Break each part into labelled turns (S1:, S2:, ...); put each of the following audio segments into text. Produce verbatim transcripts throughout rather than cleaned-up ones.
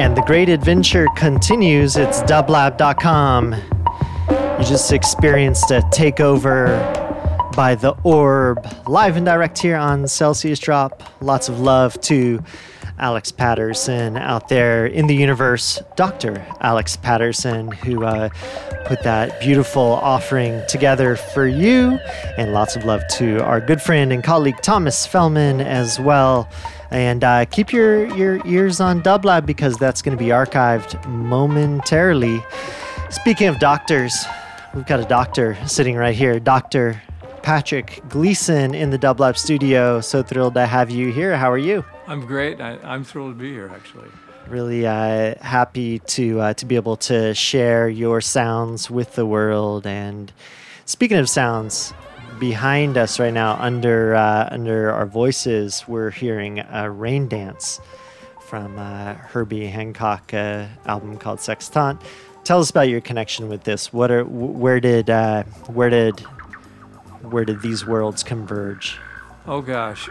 S1: And the great adventure continues. It's dublab dot com. You just experienced a takeover by The Orb, live and direct here on Celsius Drop. Lots of love to Alex Patterson out there in the universe, Doctor Alex Patterson, who uh, put that beautiful offering together for you. And lots of love to our good friend and colleague Thomas Fellman as well. And uh, keep your, your ears on Dublab because that's going to be archived momentarily. Speaking of doctors, we've got a doctor sitting right here, Doctor Patrick Gleason in the Dublab studio. So thrilled to have you here. How are you?
S2: I'm great. I, I'm thrilled to be here, actually.
S1: Really uh, happy to uh, to be able to share your sounds with the world. And speaking of sounds, behind us right now, under uh, under our voices, we're hearing a Rain Dance from uh, Herbie Hancock, uh, album called Sextant. Tell us about your connection with this. What are where did uh, where did where did these worlds converge?
S2: Oh gosh.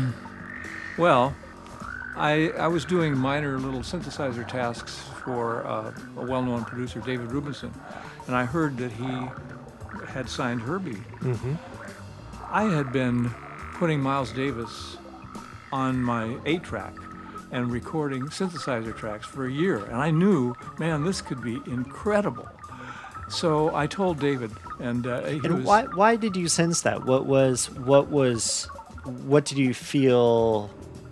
S2: Well, I I was doing minor little synthesizer tasks for uh, a well-known producer, David Rubinson, and I heard that he had signed Herbie.
S1: Mm-hmm.
S2: I had been putting Miles Davis on my eight-track and recording synthesizer tracks for a year, and I knew, man, this could be incredible. So I told David, and uh, he
S1: and
S2: was,
S1: why why did you sense that? What was what was what did you feel?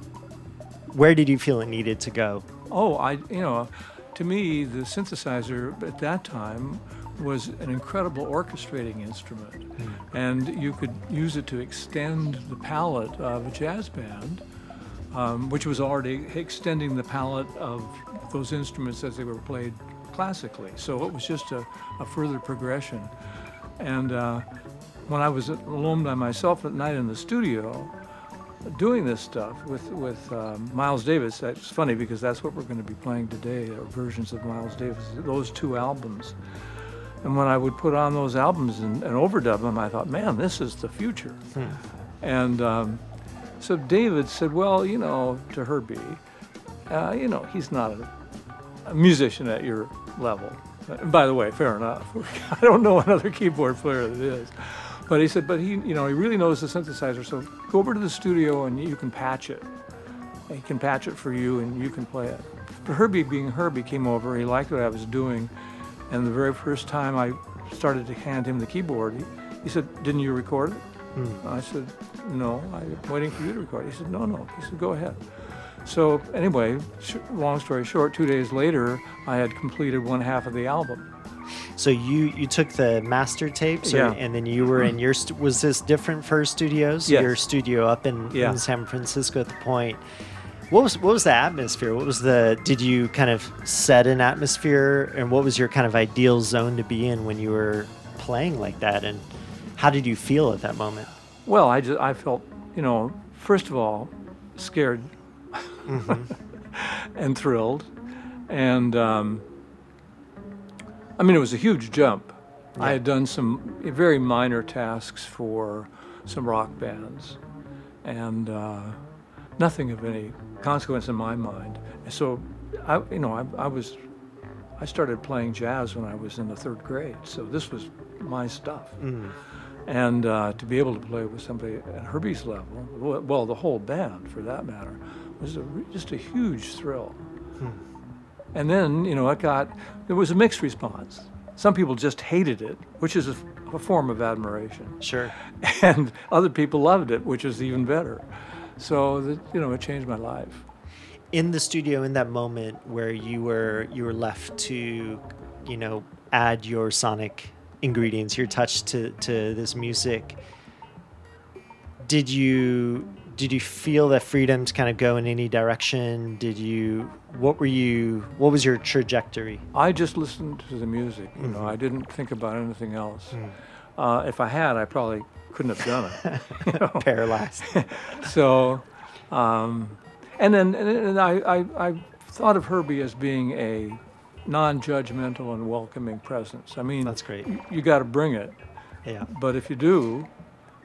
S1: Where did you feel it needed to go?
S2: Oh, I you know, to me the synthesizer at that time was an incredible orchestrating instrument, mm. and you could use it to extend the palette of a jazz band, um, which was already extending the palette of those instruments as they were played classically. So it was just a, a further progression. And uh, when I was alone by myself at night in the studio, doing this stuff with with um, Miles Davis, that's funny because that's what we're going to be playing today, are versions of Miles Davis, those two albums. And when I would put on those albums and, and overdub them, I thought, man, this is the future. Hmm. And um, so David said, well, you know, to Herbie, uh, you know, he's not a, a musician at your level. And by the way, fair enough. I don't know another keyboard player that is. But he said, but he, you know, he really knows the synthesizer, so go over to the studio and you can patch it. He can patch it for you and you can play it. But Herbie, being Herbie, came over, he liked what I was doing, and the very first time I started to hand him the keyboard, he, he said, didn't you record it? Hmm. I said, no, I'm waiting for you to record it. He said, no, no. He said, go ahead. So anyway, sh- long story short, two days later, I had completed one half of the album.
S1: So you, you took the master tapes, or,
S2: yeah.
S1: and then you were in your, st- was this different for studios?
S2: Yes.
S1: Your studio up in,
S2: yeah.
S1: in San Francisco at the Point. What was what was the atmosphere? What was the, did you kind of set an atmosphere, and what was your kind of ideal zone to be in when you were playing like that, and how did you feel at that moment?
S2: Well, I just, I felt, you know, first of all, scared mm-hmm. and thrilled, and um, I mean, it was a huge jump. Yeah. I had done some very minor tasks for some rock bands, and uh, nothing of any consequence in my mind. So, I, you know, I, I was, I started playing jazz when I was in the third grade. So this was my stuff, mm. and uh, to be able to play with somebody at Herbie's level, well, the whole band for that matter, was a, just a huge thrill. Hmm. And then, you know, it got, there was a mixed response. Some people just hated it, which is a, a form of admiration.
S1: Sure.
S2: And other people loved it, which is even better. So, the, you know, it changed my life.
S1: In the studio, in that moment where you were you were left to, you know, add your sonic ingredients, your touch to, to this music, did you did you feel that freedom to kind of go in any direction? Did you, what were you, what was your trajectory?
S2: I just listened to the music, you
S1: mm-hmm.
S2: know, I didn't think about anything else.
S1: Mm.
S2: Uh, if I had, I probably couldn't have done it. You know?
S1: Paralyzed.
S2: So, um, and then and, and I, I, I thought of Herbie as being a non-judgmental and welcoming presence. I mean,
S1: that's great.
S2: You, you got to bring it.
S1: Yeah.
S2: But if you do,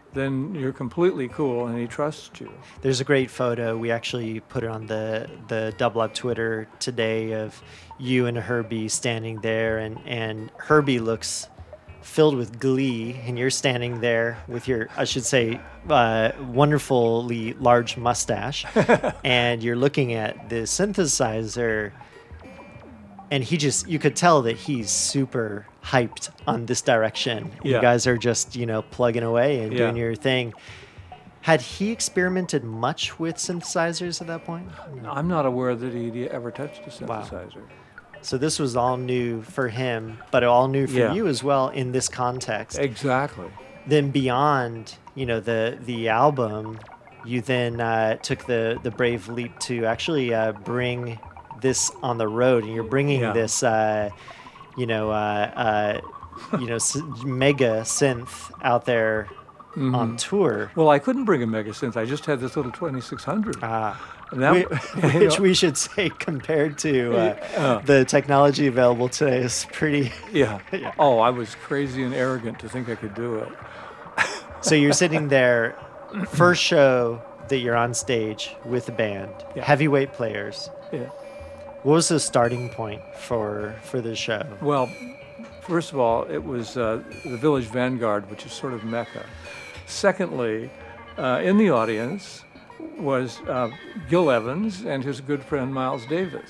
S2: then you're completely cool and he trusts you.
S1: There's a great photo. We actually put it on the the Double Up Twitter today of you and Herbie standing there, and and Herbie looks filled with glee, and you're standing there with your, I should say, uh, wonderfully large mustache, and you're looking at the synthesizer, and he just, you could tell that he's super hyped on this direction.
S2: Yeah.
S1: You guys are just, you know, plugging away and
S2: Yeah.
S1: doing your thing. Had he experimented much with synthesizers at that point?
S2: I'm not aware that he'd ever touched a
S1: Wow.
S2: synthesizer.
S1: So this was all new for him, but all new for
S2: Yeah.
S1: you as well in this context.
S2: Exactly.
S1: Then beyond, you know, the the album, you then uh, took the the brave leap to actually uh, bring this on the road, and you're bringing
S2: Yeah.
S1: this, uh, you know, uh, uh, you know, s- mega synth out there
S2: Mm-hmm.
S1: on tour.
S2: Well, I couldn't bring a mega synth. I just had this little twenty-six hundred.
S1: Ah.
S2: And that-
S1: Whi-
S2: you
S1: which
S2: know,
S1: we should say, compared to uh,
S2: Uh.
S1: the technology available today, is pretty.
S2: yeah.
S1: Yeah.
S2: Oh, I was crazy and arrogant to think I could do it.
S1: So you're sitting there, first show that you're on stage with the band,
S2: Yeah.
S1: heavyweight players.
S2: Yeah.
S1: What was the starting point for for the show?
S2: Well, first of all, it was uh, the Village Vanguard, which is sort of Mecca. Secondly, uh, in the audience was uh, Gil Evans and his good friend Miles Davis.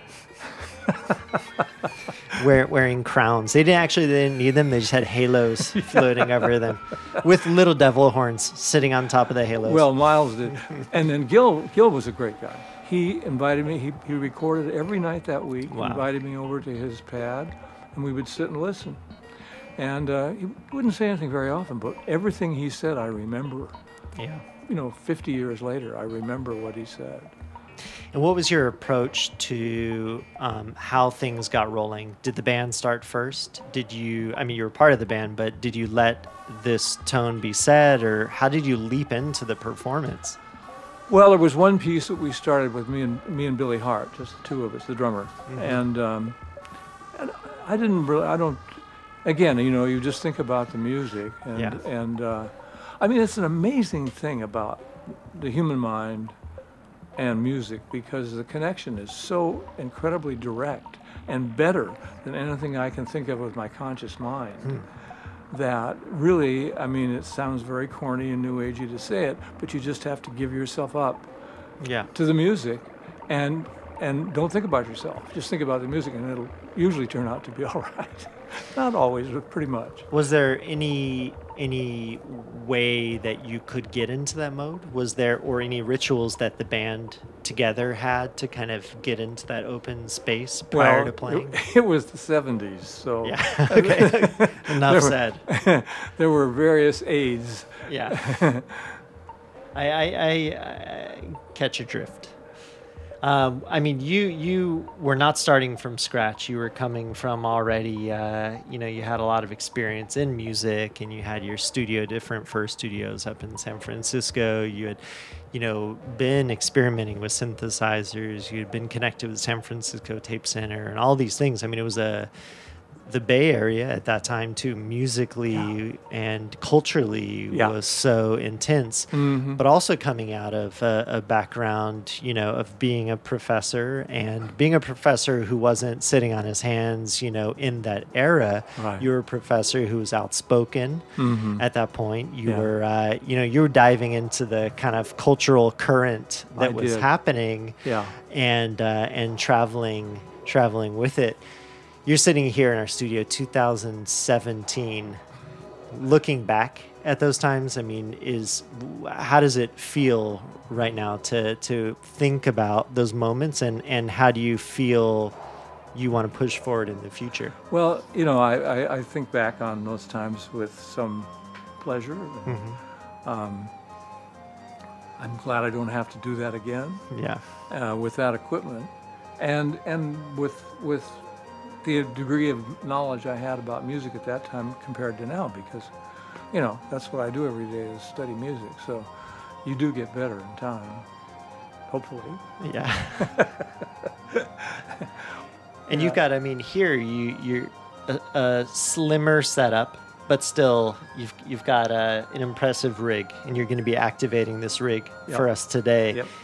S1: Wear, wearing crowns. They didn't actually they didn't need them. They just had halos floating over them, with little devil horns sitting on top of the halos.
S2: Well, Miles did. And then Gil, Gil was a great guy. He invited me, he, he recorded every night that week,
S1: Wow.
S2: invited me over to his pad, and we would sit and listen. And uh, he wouldn't say anything very often, but everything he said I remember.
S1: yeah.
S2: You know, fifty years later, I remember what he said.
S1: And what was your approach to um, how things got rolling? Did the band start first? Did you? I mean, you were part of the band, but did you let this tone be set, or how did you leap into the performance?
S2: Well, there was one piece that we started with me and me and Billy Hart, just the two of us, the drummer, and um, and I didn't really, I don't. Again, you know, you just think about the music, and
S1: Yeah.
S2: and uh, I mean, it's an amazing thing about the human mind and music, because the connection is so incredibly direct and better than anything I can think of with my conscious mind. That really, I mean, it sounds very corny and new agey to say it, but you just have to give yourself up
S1: Yeah.
S2: to the music, and and don't think about yourself. Just think about the music, and it'll usually turn out to be all right. Not always, but pretty much.
S1: Was there any any way that you could get into that mode? Was there or any rituals that the band together had to kind of get into that open space prior
S2: Well,
S1: to playing?
S2: It, it was the seventies, so
S1: Yeah. Okay. Enough
S2: There were-
S1: said.
S2: there were various aids.
S1: Yeah. I, I, I, I catch your drift. Um, I mean, you you were not starting from scratch. You were coming from already, uh, you know, you had a lot of experience in music, and you had your studio, different first studios up in San Francisco. You had, you know, been experimenting with synthesizers. You had been connected with San Francisco Tape Center and all these things. I mean, it was a the Bay Area at that time too, musically
S2: Yeah.
S1: and culturally,
S2: Yeah.
S1: was so intense.
S2: Mhm.
S1: But also coming out of a, a background, you know, of being a professor and being a professor who wasn't sitting on his hands, you know, in that era.
S2: Right.
S1: You were a professor who was outspoken
S2: Mhm.
S1: at that point. You
S2: Yeah.
S1: were, uh, you know, you were diving into the kind of cultural current that
S2: I
S1: was
S2: did.
S1: happening
S2: Yeah.
S1: and uh, and traveling traveling with it. You're sitting here in our studio, two thousand seventeen. Looking back at those times, I mean, is how does it feel right now to to think about those moments, and and how do you feel you want to push forward in the future?
S2: Well, you know, I, I, I think back on those times with some pleasure. and,
S1: Mm-hmm.
S2: Um, I'm glad I don't have to do that again
S1: Yeah,
S2: uh, with that equipment, and and with with the degree of knowledge I had about music at that time compared to now, because, you know, that's what I do every day is study music. So you do get better in time, hopefully.
S1: yeah. And you've got, I mean, here you you're a, a slimmer setup, but still, you've you've got uh, an impressive rig, and you're going to be activating this rig
S2: Yep.
S1: for us today.
S2: Yep.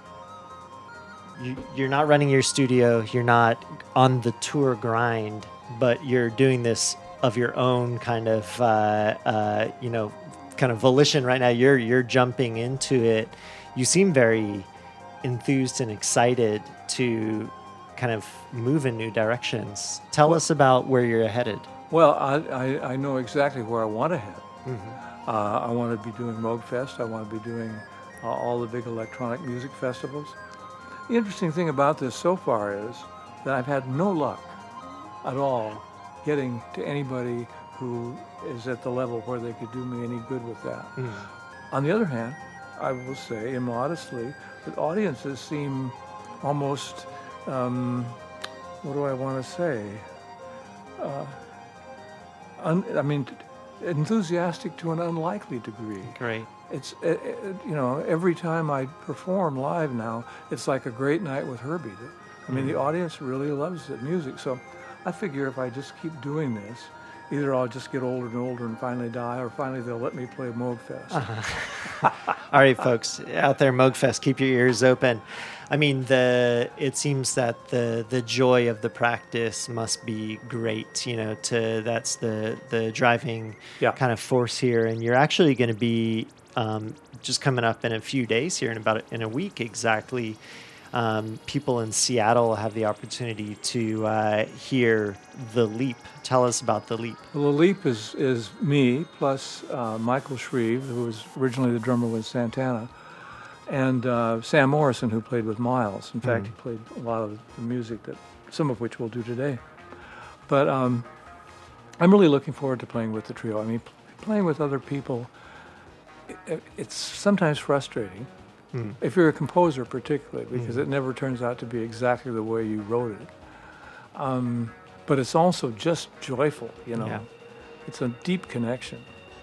S1: You, you're not running your studio. You're not on the tour grind, but you're doing this of your own kind of, uh, uh, you know, kind of volition right now. You're you're jumping into it. You seem very enthused and excited to kind of move in new directions. Tell
S2: Well-
S1: us about where you're headed.
S2: Well, I, I, I know exactly where I want to head.
S1: Mm-hmm.
S2: Uh, I want to be doing Moogfest. I want to be doing uh, all the big electronic music festivals. The interesting thing about this so far is that I've had no luck at all getting to anybody who is at the level where they could do me any good with that.
S1: Mm.
S2: On the other hand, I will say immodestly that audiences seem almost, um, what do I want to say? Uh, un, I mean, enthusiastic to an unlikely degree.
S1: Great.
S2: It's, it, it, you know, every time I perform live now, it's like a great night with Herbie. I mean,
S1: Mm.
S2: the audience really loves the music. So I figure if I just keep doing this, either I'll just get older and older and finally die, or finally they'll let me play Moogfest.
S1: Uh-huh. All right, folks out there, Moogfest, keep your ears open. I mean, the it seems that the the joy of the practice must be great. You know, to that's the the driving
S2: Yeah.
S1: kind of force here, and you're actually going to be um, just coming up in a few days here, in about in a week exactly. Um, people in Seattle have the opportunity to uh, hear The Leap. Tell us about The Leap.
S2: Well, The Leap is, is me plus uh, Michael Shreve, who was originally the drummer with Santana, and uh, Sam Morrison, who played with Miles. In fact,
S1: Mm.
S2: he played a lot of the music, that some of which we'll do today. But um, I'm really looking forward to playing with the trio. I mean, p- playing with other people, it, it's sometimes frustrating.
S1: Mm.
S2: If you're a composer particularly, because
S1: Mm.
S2: it never turns out to be exactly the way you wrote it. Um, but it's also just joyful, you know.
S1: Yeah.
S2: It's a deep connection.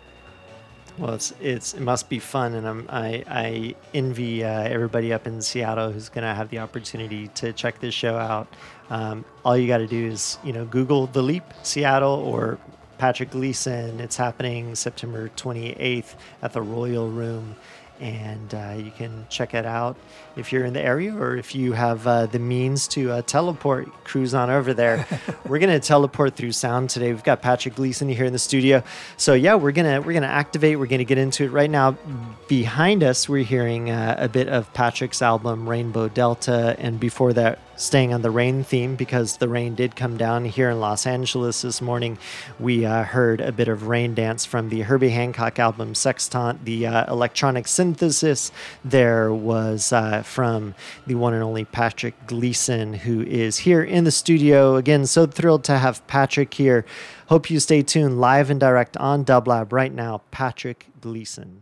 S1: Well, it's it's it must be fun, and I'm, I I envy uh, everybody up in Seattle who's gonna have the opportunity to check this show out. Um, all you got to do is you know Google The Leap Seattle or Patrick Gleason. It's happening September twenty-eighth at the Royal Room, and uh, you can check it out if you're in the area, or if you have uh, the means to uh, teleport, cruise on over there. We're gonna teleport through sound today. We've got Patrick Gleason here in the studio, so yeah, we're gonna we're gonna activate. We're gonna get into it right now. Behind us, we're hearing uh, a bit of Patrick's album Rainbow Delta, and before that, staying on the rain theme because the rain did come down here in Los Angeles this morning. We uh, heard a bit of Rain Dance from the Herbie Hancock album Sextant, the uh, electronic synthesis. There was uh, from the one and only Patrick Gleason, who is here in the studio. Again, so thrilled to have Patrick here. Hope you stay tuned live and direct on Dublab right now. Patrick Gleason.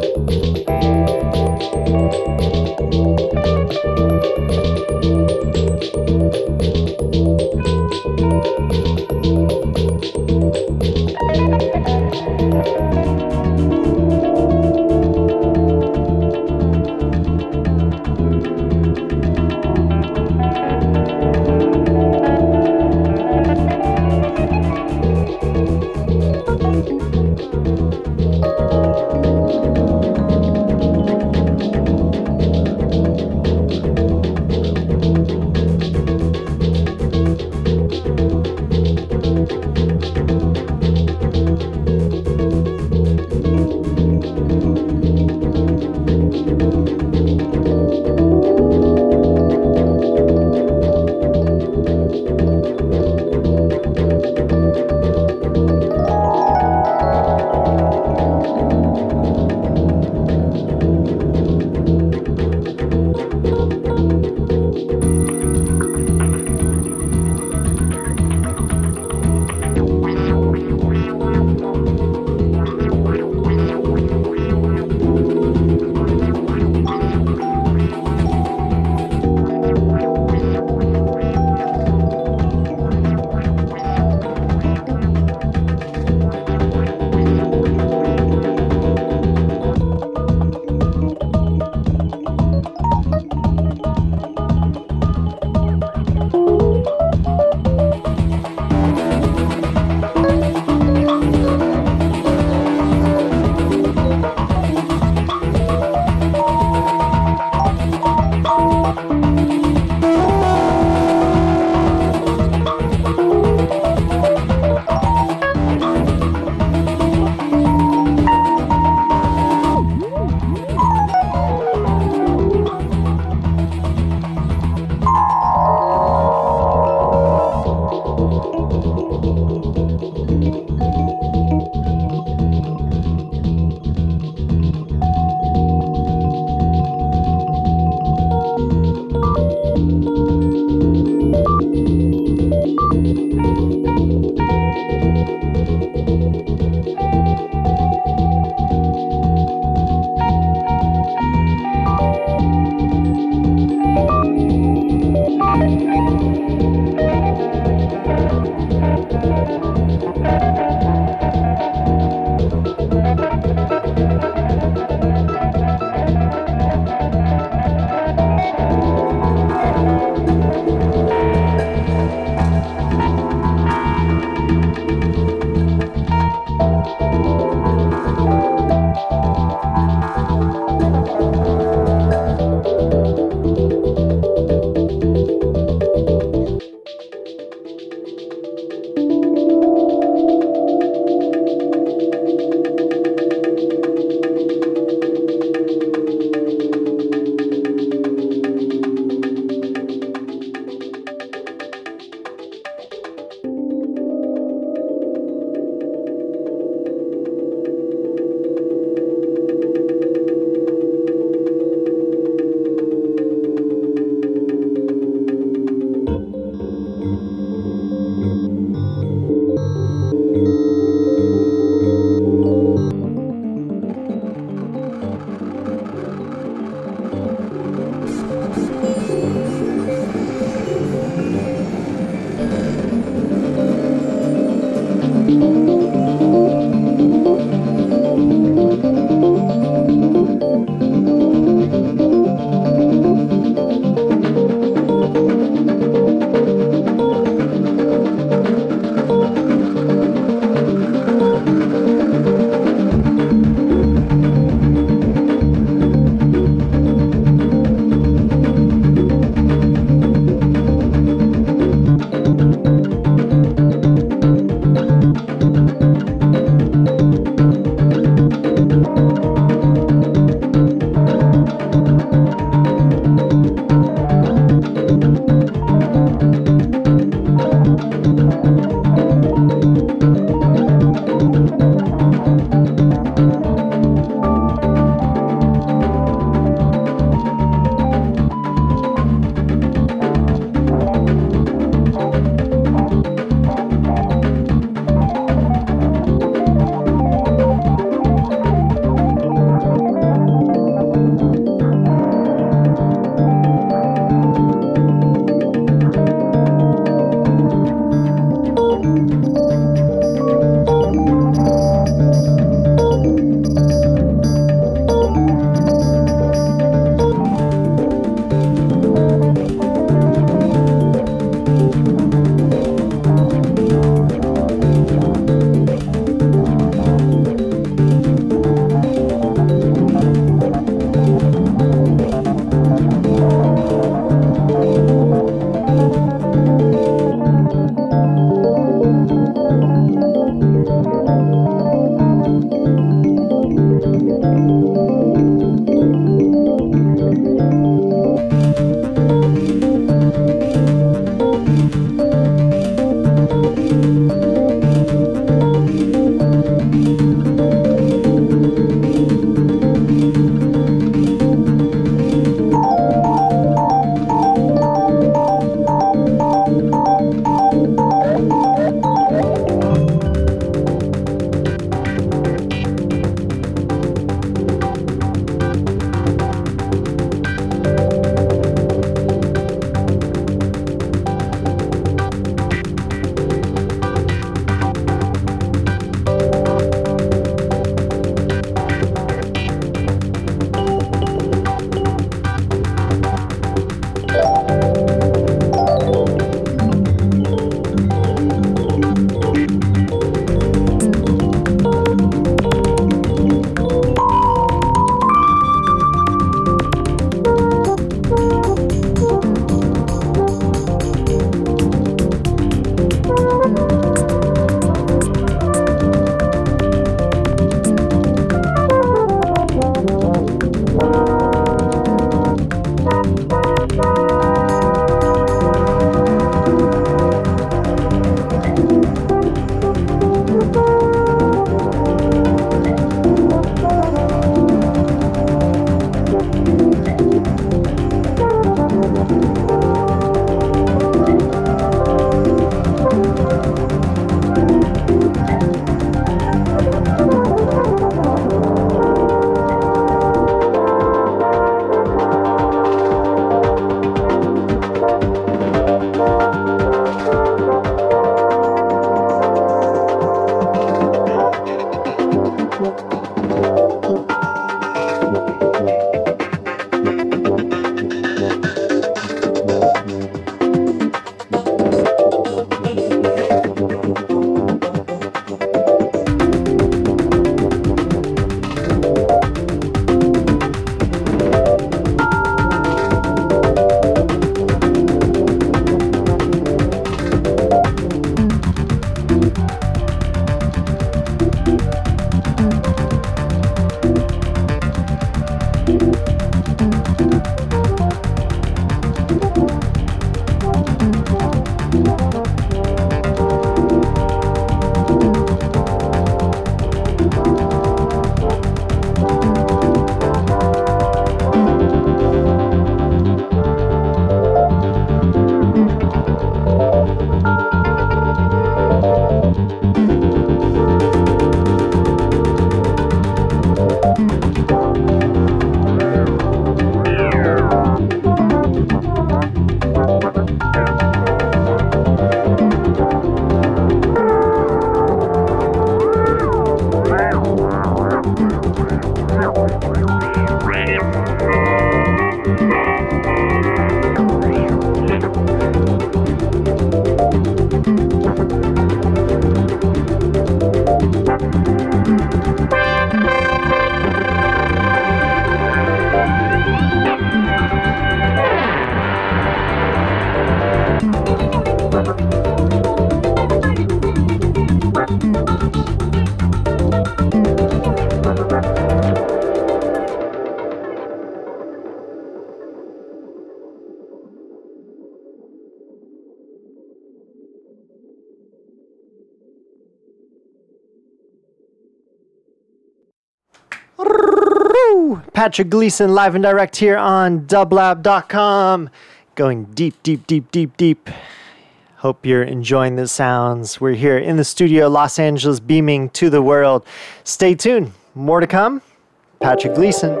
S1: Patrick Gleason live and direct here on dublab dot com. Going deep, deep, deep, deep, deep. Hope you're enjoying the sounds. We're here in the studio, Los Angeles, beaming to the world. Stay tuned. More to come. Patrick Gleason.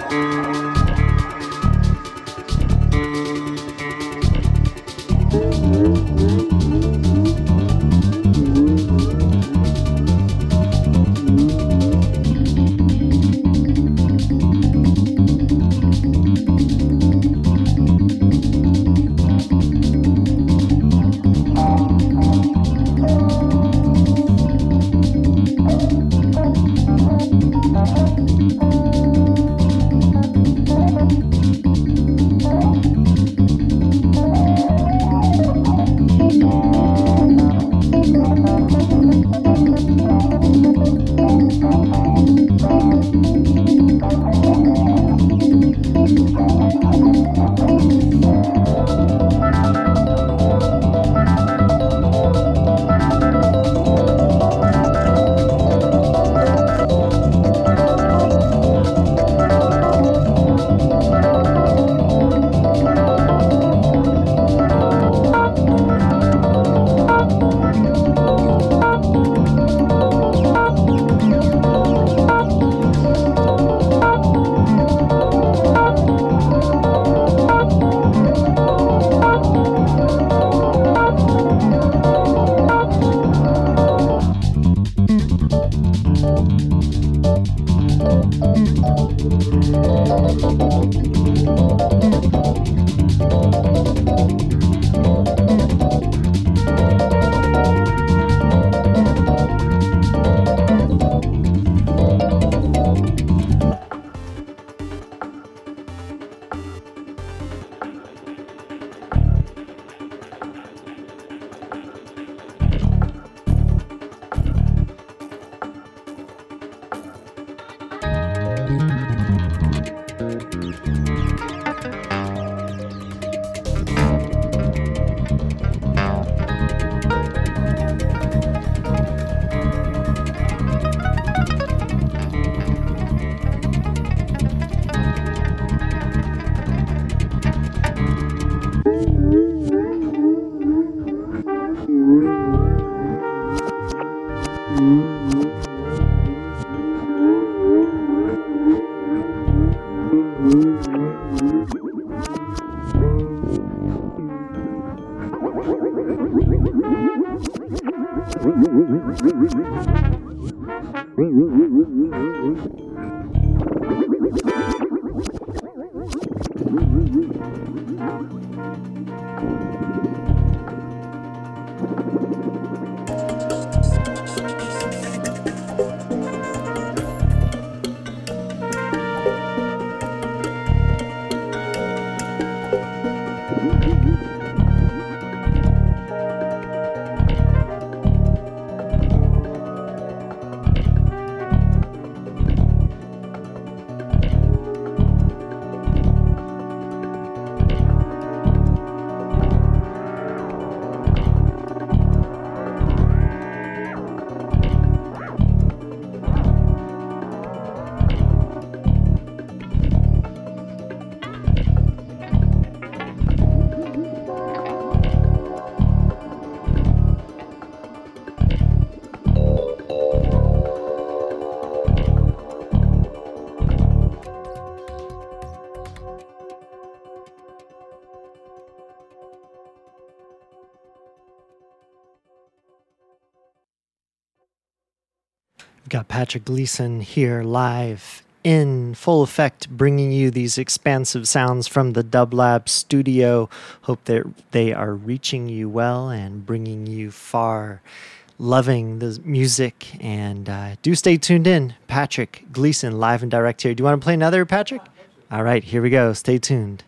S1: We've got Patrick Gleason here live in full effect, bringing you these expansive sounds from the Dub Lab studio. Hope that they are reaching you well and bringing you far. Loving the music, and uh, do stay tuned in. Patrick Gleason live and direct here. Do you want to play another, Patrick? All right, here we go. Stay tuned.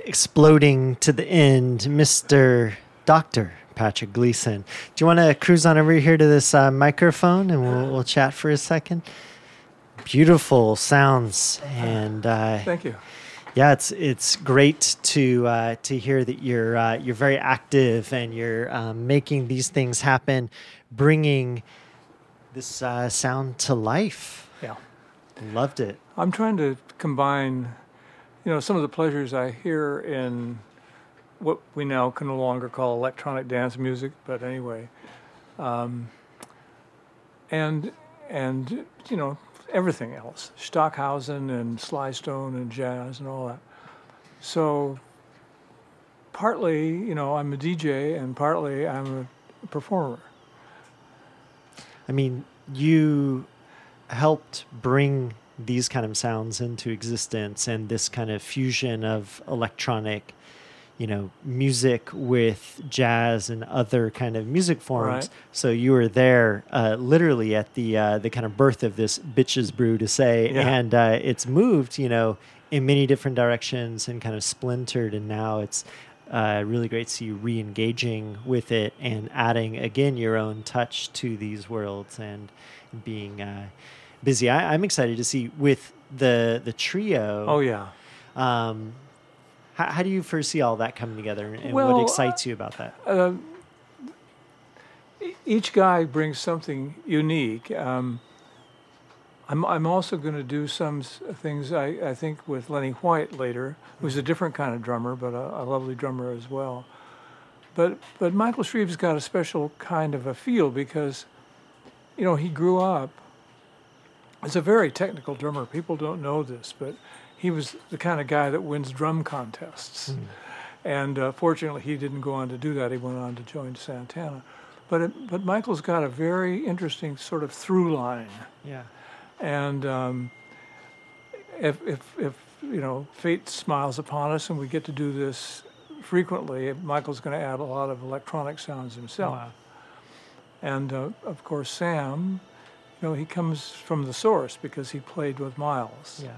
S1: exploding to the end, Mister Doctor Patrick Gleason. Do you want to cruise on over here to this uh, microphone and we'll, we'll chat for a second? Beautiful sounds, and uh,
S2: thank you.
S1: Yeah, it's it's great to uh, to hear that you're uh, you're very active and you're um, making these things happen, bringing this uh, sound to life.
S2: Yeah,
S1: loved it.
S2: I'm trying to combine, you know, some of the pleasures I hear in what we now can no longer call electronic dance music, but anyway, um, and and you know. everything else, Stockhausen and Sly Stone and jazz and all that. So partly, you know, I'm a D J and partly I'm a performer.
S1: I mean, you helped bring these kind of sounds into existence and this kind of fusion of electronic, you know, music with jazz and other kind of music forms.
S2: Right.
S1: So you were there uh, literally at the uh, the kind of birth of this Bitches Brew, to say,
S2: Yeah.
S1: and uh, it's moved, you know, in many different directions and kind of splintered, and now it's uh, really great to see you re-engaging with it and adding, again, your own touch to these worlds and being uh, busy. I, I'm excited to see with the, the trio.
S2: Oh, yeah.
S1: Um, How, how do you foresee all that coming together, and
S2: Well,
S1: what excites you about that?
S2: Uh, each guy brings something unique. Um, I'm I'm also going to do some s- things, I, I think, with Lenny White later, who's a different kind of drummer, but a, a lovely drummer as well. But but Michael Shreve's got a special kind of a feel because, you know, he grew up as a very technical drummer. People don't know this, but he was the kind of guy that wins drum contests.
S1: Mm.
S2: And uh, fortunately, he didn't go on to do that. He went on to join Santana. But it, but Michael's got a very interesting sort of through line.
S1: Yeah.
S2: And um, if, if, if, you know, fate smiles upon us and we get to do this frequently, Michael's going to add a lot of electronic sounds himself.
S1: Wow.
S2: And, uh, of course, Sam, you know, he comes from the source because he played with Miles.
S1: Yeah.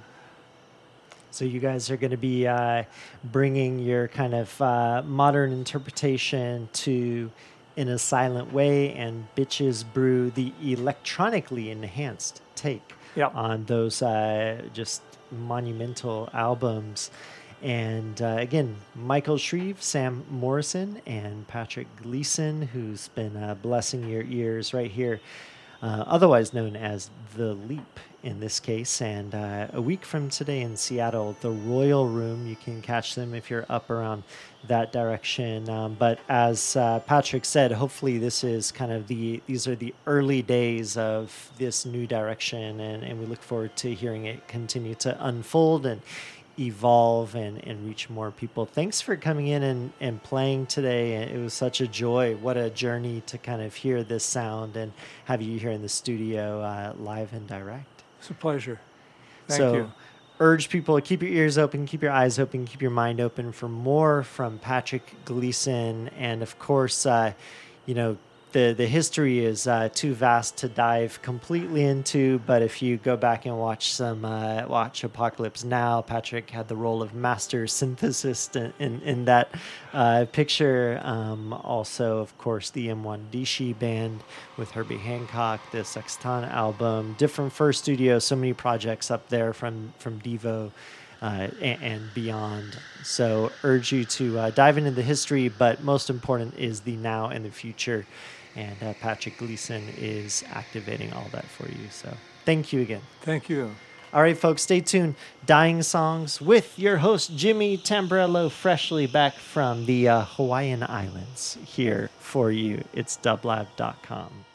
S1: So you guys are going to be uh, bringing your kind of uh, modern interpretation to In a Silent Way and Bitches Brew, the electronically enhanced take
S2: Yep.
S1: on those uh, just monumental albums. And uh, again, Michael Shreve, Sam Morrison, and Patrick Gleason, who's been uh, blessing your ears right here, uh, otherwise known as The Leap in this case. And uh, a week from today in Seattle, the Royal Room, you can catch them if you're up around that direction. Um, but as uh, Patrick said, hopefully this is kind of the, these are the early days of this new direction, and, and we look forward to hearing it continue to unfold and evolve and, and reach more people. Thanks for coming in and, and playing today. It was such a joy. What a journey to kind of hear this sound and have you here in the studio uh, live and direct.
S2: It's a pleasure. Thank
S1: so,
S2: you.
S1: Urge people to keep your ears open, keep your eyes open, keep your mind open for more from Patrick Gleason. And of course, uh, you know, the, the history is uh, too vast to dive completely into. But if you go back and watch some, uh, watch Apocalypse Now, Patrick had the role of master synthesist in, in, in that uh, picture. Um, also, of course, the M one Dishi band with Herbie Hancock, the Sextan album, different first studio, so many projects up there from, from Devo uh, and, and beyond. So urge you to uh, dive into the history, but most important is the now and the future. And uh, Patrick Gleason is activating all that for you. So thank you again.
S2: Thank you.
S1: All right, folks, stay tuned. Dying Songs with your host, Jimmy Tamburello, freshly back from the uh, Hawaiian Islands here for you. It's dublab dot com.